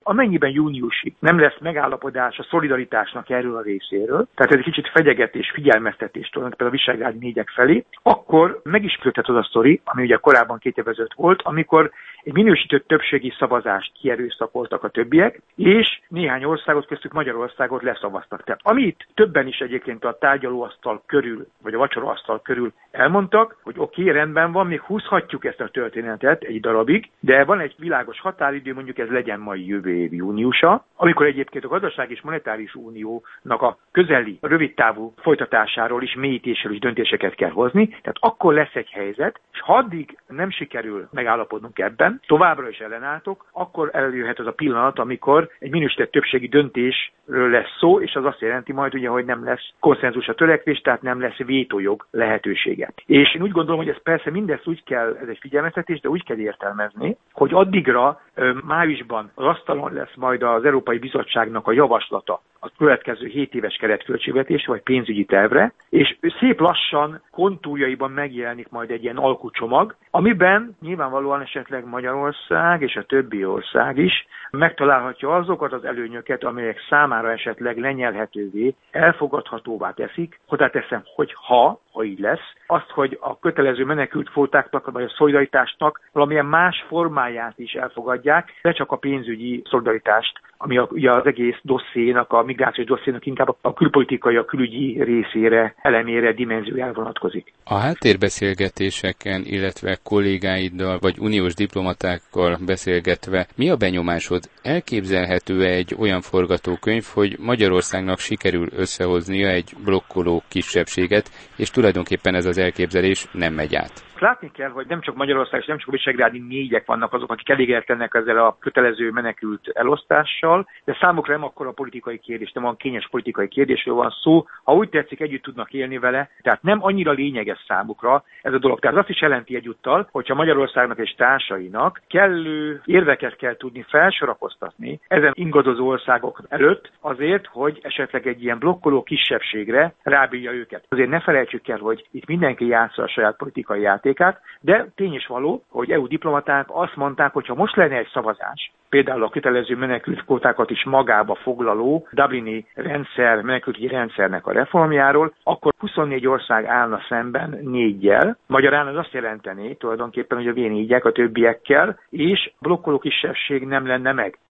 amennyiben júniusig nem lesz megállapodás a szolidaritásnak erről a részéről, tehát ez egy kicsit fegyegetés, figyelmeztetés tulajdonképpen a visegrádi négyek felé, akkor megismétlődhet az a sztori, ami ugye korábban 2 évvel ezelőtt volt, amikor egy minősített többségi szavazást kierőszakoltak a többiek, és néhány országot, köztük Magyarországot leszavaztak. Tehát amit többen is egyébként a tárgyalóasztal körül, vagy a vacsoraasztal körül elmondtak, hogy oké, rendben van, még húzhatjuk ezt a történetet egy darabig, de van egy világos határidő, mondjuk ez legyen majd jövő év júniusa, amikor egyébként a gazdaság és monetáris uniónak a közeli, rövidtávú folytatásáról is, mélyítésről is döntéseket kell hozni, tehát akkor lesz egy helyzet, és ha addig nem sikerül megállapodnunk ebben, továbbra is ellenálltok, akkor előjöhet az a pillanat, amikor egy minősített többségi döntésről lesz szó, és az azt jelenti majd ugye, hogy nem lesz konszenzus a törekvés, tehát nem lesz vétójog lehetősége. És én úgy gondolom, hogy ez persze mindezt úgy kell, ez egy figyelmeztetés, de úgy kell értelmezni, hogy addigra májusban az asztalon lesz majd az Európai Bizottságnak a javaslata a következő 7 éves keretköltségvetés vagy pénzügyi tervre, és szép lassan kontúrjaiban megjelenik majd egy ilyen alkucsomag, amiben nyilvánvalóan esetleg Magyarország és a többi ország is megtalálhatja azokat az előnyöket, amelyek számára esetleg lenyelhetővé, elfogadhatóvá teszik, hozzáteszem, hogy ha így lesz, azt, hogy a kötelező menekültkvótáknak vagy a szolidaritásnak valamilyen más formáját is elfogadják, de csak a pénzügyi szolidaritást, ami ugye az egész dossziénak, a migrációs dossziénak inkább a külpolitikai, a külügyi részére, elemére, dimenziójára vonatkozik. A háttérbeszélgetéseken, illetve kollégáiddal vagy uniós diplomatákkal beszélgetve, mi a benyomásod? Elképzelhető-e egy olyan forgatókönyv, hogy Magyarországnak sikerül összehoznia egy blokkoló kisebbséget, és tulajdonképpen ez az elképzelés nem megy át? Látni kell, hogy nem csak Magyarország és nem csak a visegrádi négyek vannak azok, akik elégedetlenek ezzel a kötelező menekült elosztással, de számukra nem akkora politikai kérdés, nem olyan kényes politikai kérdésről van szó, ha úgy tetszik, együtt tudnak élni vele, tehát nem annyira lényeges számukra ez a dolog. Tehát azt is jelenti egyúttal, hogyha Magyarországnak és társainak kellő érveket kell tudni felsorakoztatni ezen ingadozó országok előtt azért, hogy esetleg egy ilyen blokkoló kisebbségre rábírja őket. Azért ne felejtsük el, hogy itt mindenki játsza a saját politikai játékát, de tény is való, hogy EU diplomaták azt mondták, hogy ha most lenne egy szavazás, például a kötelező menekültkvótákat is magába foglaló dublini rendszer, menekültügyi rendszernek a reformjáról, akkor 24 ország állna szemben 4-jel. Magyarán az azt jelenteni tulajdonképpen, hogy a V4-ek a többiekkel, és blokkoló kisebbség nem lenne meg.